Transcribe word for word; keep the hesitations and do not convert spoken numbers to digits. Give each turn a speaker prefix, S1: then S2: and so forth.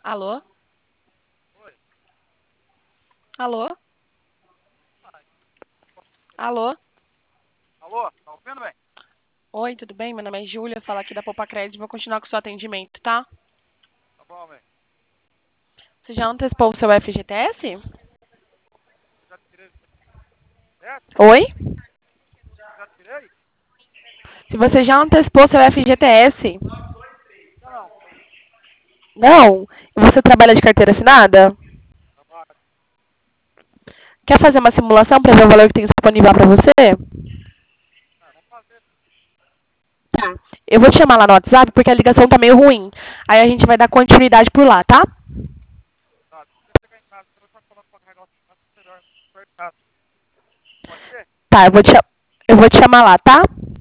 S1: Alô?
S2: Oi.
S1: Alô? Alô?
S2: Alô, tá ouvindo, bem?
S1: Oi, tudo bem? Meu nome é Júlia, falo aqui da Poupa Crédito. Vou continuar com o seu atendimento, tá?
S2: Tá bom, bem.
S1: Você já antecipou o seu F G T S?
S2: Já tirei. É?
S1: Oi?
S2: Já tirei?
S1: Se você já antecipou o seu F G T S?
S2: Não.
S1: Não? E você trabalha de carteira assinada?
S2: Trabalho.
S1: Quer fazer uma simulação para ver o valor que tem disponível para você?
S2: Ah, vamos fazer.
S1: Tá. Eu vou te chamar lá no WhatsApp porque a ligação tá meio ruim. Aí a gente vai dar continuidade por lá, tá?
S2: Tá. Se você chegar em casa, você vai falando pra carregar o celular melhor. Perto de casa. Pode ser?
S1: Tá, eu vou te, cha- eu vou te chamar lá, tá?